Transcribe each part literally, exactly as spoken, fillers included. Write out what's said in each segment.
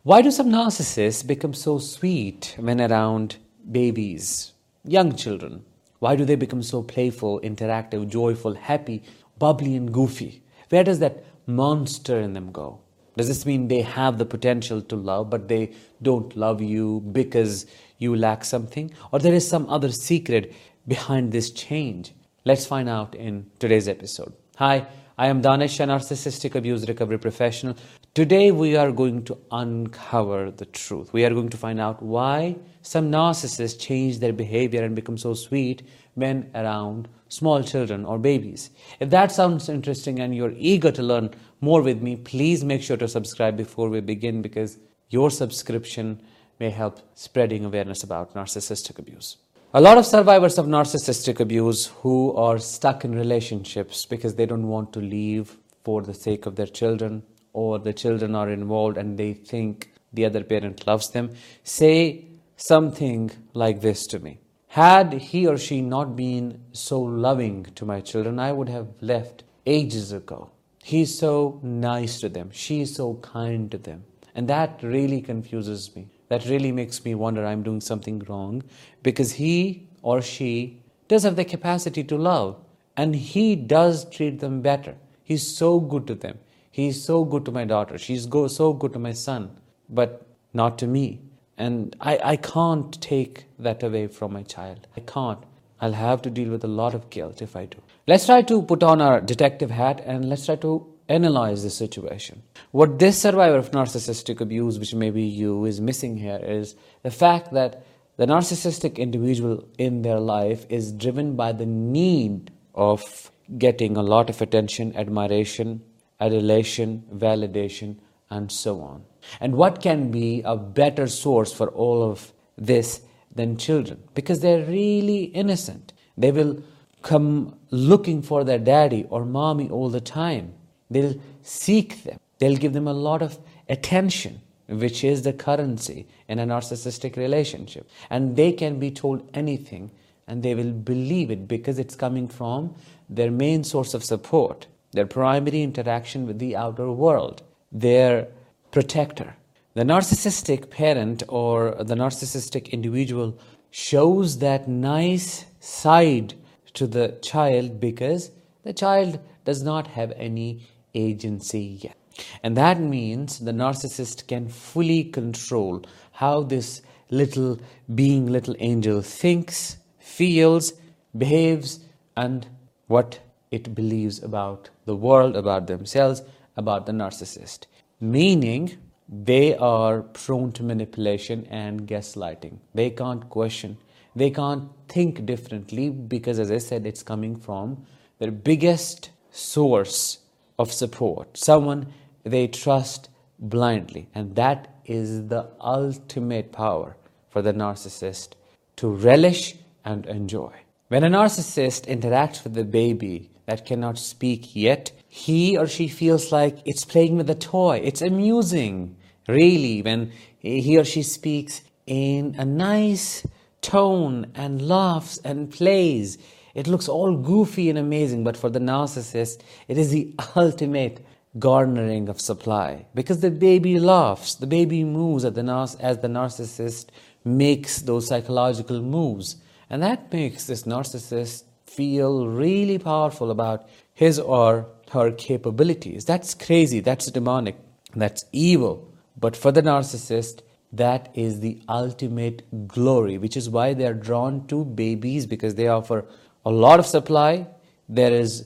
Why do some narcissists become so sweet when around babies, young children? Why do they become so playful, interactive, joyful, happy, bubbly, and goofy? Where does that monster in them go? Does this mean they have the potential to love, but they don't love you because you lack something? Or there is some other secret behind this change? Let's find out in today's episode. Hi, I am Danish, a narcissistic abuse recovery professional. Today we are going to uncover the truth. We are going to find out why some narcissists change their behavior and become so sweet when around small children or babies. If that sounds interesting and you're eager to learn more with me, please make sure to subscribe before we begin, because your subscription may help spreading awareness about narcissistic abuse. A lot of survivors of narcissistic abuse who are stuck in relationships because they don't want to leave for the sake of their children, or the children are involved and they think the other parent loves them, say something like this to me. Had he or she not been so loving to my children, I would have left ages ago. He's so nice to them. She's so kind to them. And that really confuses me. That really makes me wonder I'm doing something wrong, because he or she does have the capacity to love, and he does treat them better. He's so good to them. He's so good to my daughter. She's go so good to my son, but not to me. And I, I can't take that away from my child. I can't. I'll have to deal with a lot of guilt if I do. Let's try to put on our detective hat and let's try to analyze the situation. What this survivor of narcissistic abuse, which may be you, is missing here is the fact that the narcissistic individual in their life is driven by the need of getting a lot of attention, admiration, adulation, validation, and so on. And what can be a better source for all of this than children? Because they're really innocent. They will come looking for their daddy or mommy all the time. They'll seek them. They'll give them a lot of attention, which is the currency in a narcissistic relationship. And they can be told anything and they will believe it because it's coming from their main source of support, their primary interaction with the outer world, their protector. The narcissistic parent or the narcissistic individual shows that nice side to the child because the child does not have any agency yet. And that means the narcissist can fully control how this little being, little angel thinks, feels, behaves, and what it believes about the world, about themselves, about the narcissist. Meaning, they are prone to manipulation and gaslighting. They can't question. They can't think differently because, as I said, it's coming from their biggest source of support, someone they trust blindly. And that is the ultimate power for the narcissist to relish and enjoy. When a narcissist interacts with a baby that cannot speak yet, he or she feels like it's playing with a toy. It's amusing, really, when he or she speaks in a nice tone and laughs and plays. It looks all goofy and amazing, but for the narcissist, it is the ultimate garnering of supply. Because the baby laughs, the baby moves as the, nar- as the narcissist makes those psychological moves. And that makes this narcissist feel really powerful about his or her capabilities. That's crazy, that's demonic, that's evil. But for the narcissist, that is the ultimate glory, which is why they are drawn to babies, because they offer a lot of supply. There is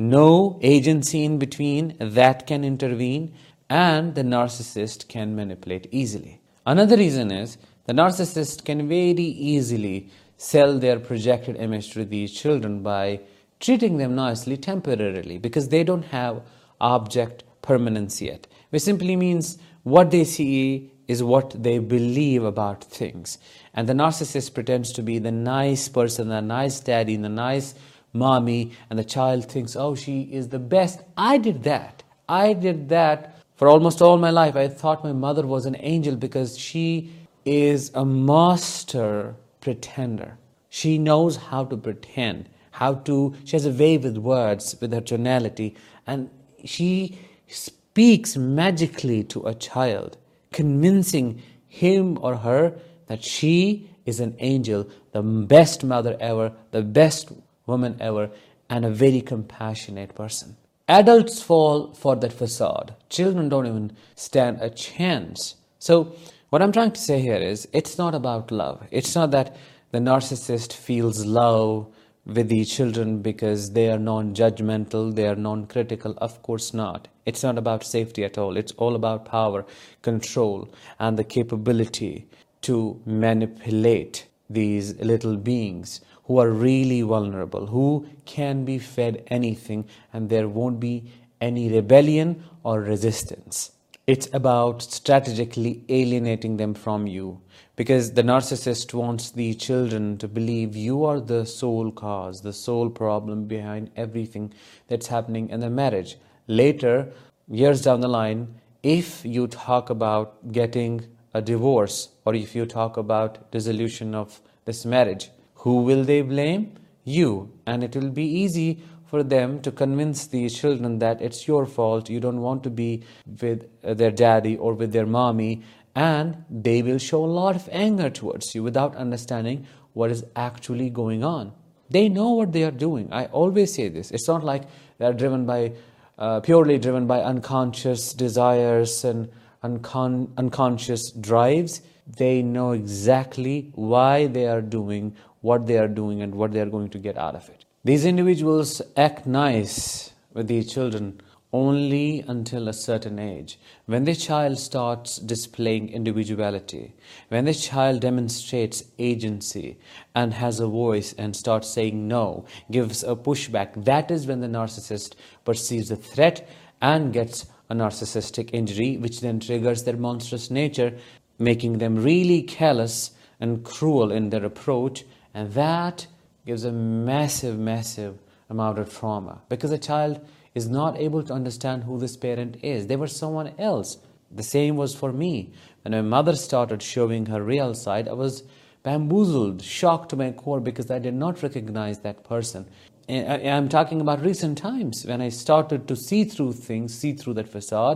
no agency in between that can intervene, and the narcissist can manipulate easily. Another reason is the narcissist can very easily sell their projected image to these children by treating them nicely temporarily, because they don't have object permanence yet, which simply means what they see is what they believe about things. And the narcissist pretends to be the nice person, the nice daddy, the nice mommy, and the child thinks, oh, she is the best. I did that. I did that for almost all my life. I thought my mother was an angel because she is a master pretender. She knows how to pretend, how to, she has a way with words, with her tonality, and she speaks magically to a child, convincing him or her that she is an angel, the best mother ever, the best woman ever, and a very compassionate person. Adults fall for that facade. Children don't even stand a chance. So what I'm trying to say here is, it's not about love. It's not that the narcissist feels love with the children because they are non-judgmental, they are non-critical. Of course not. It's not about safety at all. It's all about power, control, and the capability to manipulate these little beings who are really vulnerable, who can be fed anything, and there won't be any rebellion or resistance. It's about strategically alienating them from you, because the narcissist wants the children to believe you are the sole cause, the sole problem behind everything that's happening in the marriage. Later, years down the line, if you talk about getting a divorce, or if you talk about dissolution of this marriage, who will they blame? You. And it will be easy for them to convince the children that it's your fault, you don't want to be with their daddy or with their mommy, and they will show a lot of anger towards you without understanding what is actually going on. They know what they are doing. I always say this. It's not like they are driven by, uh, purely driven by unconscious desires and uncon- unconscious drives. They know exactly why they are doing what they are doing and what they are going to get out of it. These individuals act nice with the children only until a certain age. When the child starts displaying individuality, when the child demonstrates agency and has a voice and starts saying no, gives a pushback, that is when the narcissist perceives a threat and gets a narcissistic injury, which then triggers their monstrous nature, making them really callous and cruel in their approach, and that gives a massive, massive amount of trauma, because a child is not able to understand who this parent is. They were someone else. The same was for me. When my mother started showing her real side, I was bamboozled, shocked to my core, because I did not recognize that person. And I'm talking about recent times, when I started to see through things, see through that facade,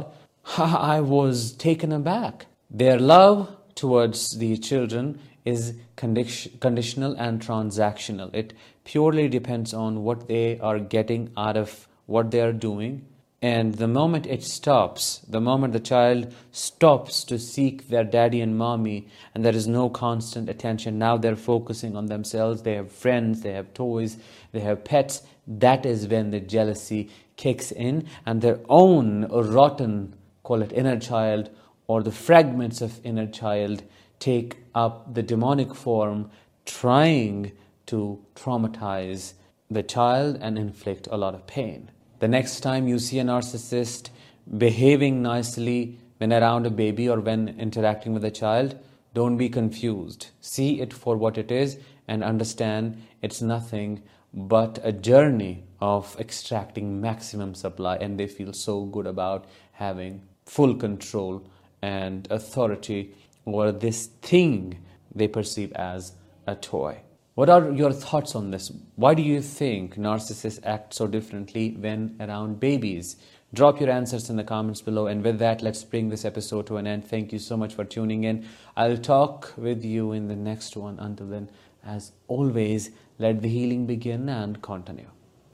I was taken aback. Their love towards the children is condi- conditional and transactional. It purely depends on what they are getting out of what they are doing. And the moment it stops, the moment the child stops to seek their daddy and mommy, and there is no constant attention, now they're focusing on themselves, they have friends, they have toys, they have pets, that is when the jealousy kicks in, and their own rotten, call it inner child, or the fragments of inner child take up the demonic form, trying to traumatize the child and inflict a lot of pain. The next time you see a narcissist behaving nicely when around a baby or when interacting with a child, don't be confused. See it for what it is and understand it's nothing but a journey of extracting maximum supply, and they feel so good about having full control and authority over this thing they perceive as a toy. What are your thoughts on this? Why do you think narcissists act so differently when around babies? Drop your answers in the comments below. And with that, let's bring this episode to an end. Thank you so much for tuning in. I'll talk with you in the next one. Until then, as always, let the healing begin and continue.